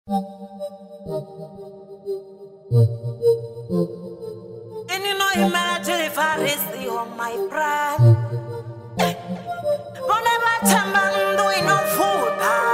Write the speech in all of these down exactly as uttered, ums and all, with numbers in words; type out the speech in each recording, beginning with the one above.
And you know you imagine if I raise you on my pride. Whenever I'm doing no food,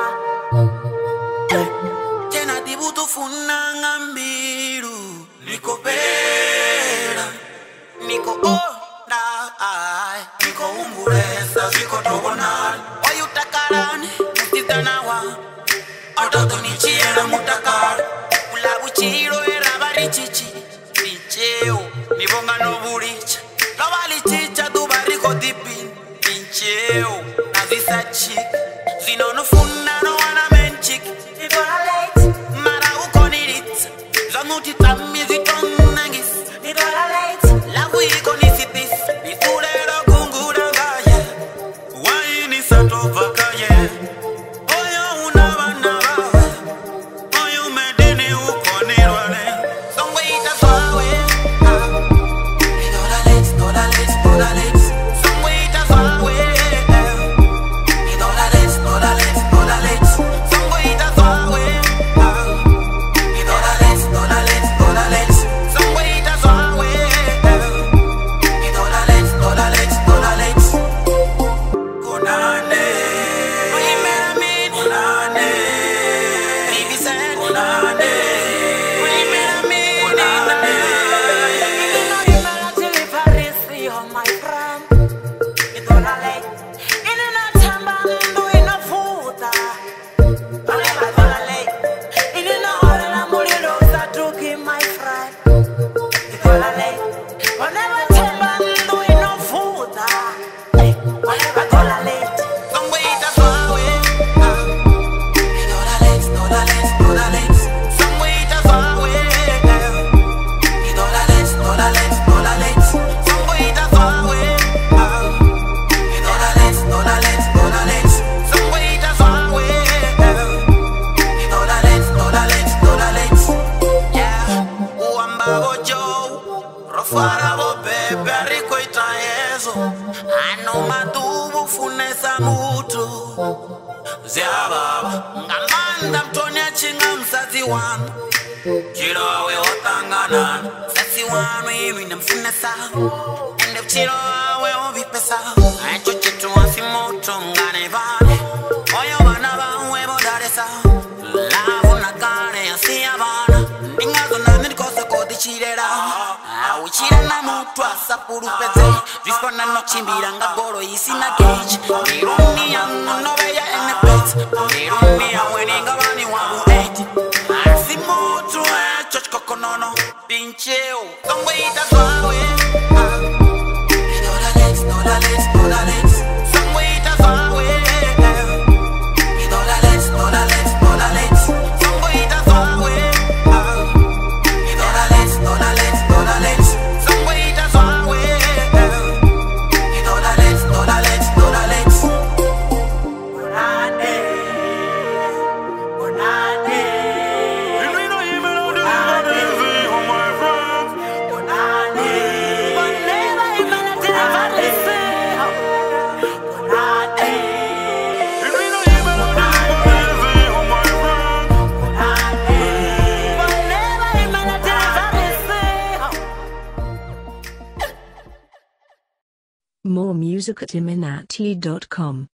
tena dibutu funanga mbiru. Niko pera, niko onda, niko umburesa, niko togonal. Oyu takarani, mutitanawa. Ototo ni chiera mutakar. Ulabu chiro era barichichi. Pincheo, ni bonga no buricha. Lawali chicha du bariko dipin. Pincheo, nazisa chick. Zino no funda no wana men chick. Niko na late, mara uko nirit. Zanuti tami zitongangis. Niko na late, lagu iko nisitis. Niturero kungura gaye. Waini sato vakaye. Oyo unabana bawe. Oyo medini uko nirwane. Songwe ita swawe. Niko na late, niko na late, niko na late. Songwe ita swawe. Niko na late, niko na late, niko na late. Songwe ita swawe. Niko na late, niko na late, niko na late. Songwe ita swawe. Niko na late, niko na late, niko na late. Konane. Remember me. Konane. Baby said. Konane. Remember me. Konane. You know you better till if I raise you on my friend. It's all I like. In a time I'm doing no food. Whatever all I like. In a hole I'm only those that took in my friend. It's all I like. Whatever time I'm doing no food. Whatever all I like. Some way that's all way. It's all I like, it's all I like, it's all I like. Some way that's all way. It's all I like, it's all I like, it's all I like. Some way that's all way. It's all I like, it's all I like, it's all I like. Some way that's all way. It's all I like, it's all I like, it's all I like. Yeah, uamba bojo, rofara bo bebe riko itaezo. Ano madubu funesa mutu. Zia baba, ngamanda mtonya chinga msazi wanu. Chiro awe otangana. Sasi wanu imi na mfunesa. Ende chiro awe ovipesa. Acho chitu wasi moto ngane vane. Oyo bana bawe bodaresa. Lavu na kare ya siya bana. Ningazo na nikosa kodi chirera. Uchira na mutu asapuru peze. Rispona no chimbira nga boro isi na gauge. Iruni ya mnove ya ene pete. Iruni ya weninga bani wabu eight. Asi mutu e choch kokonono. Pincheo, songwe ita swawe. Idola lex, idola lex, idola lex. Songwe ita swawe. Idola lex, idola lex, idola lex. Songwe ita swawe. Idola lex, idola lex, idola lex. Songwe ita swawe. Idola lex, idola lex, idola lex. Bonane, bonane. More music at iminati dot com.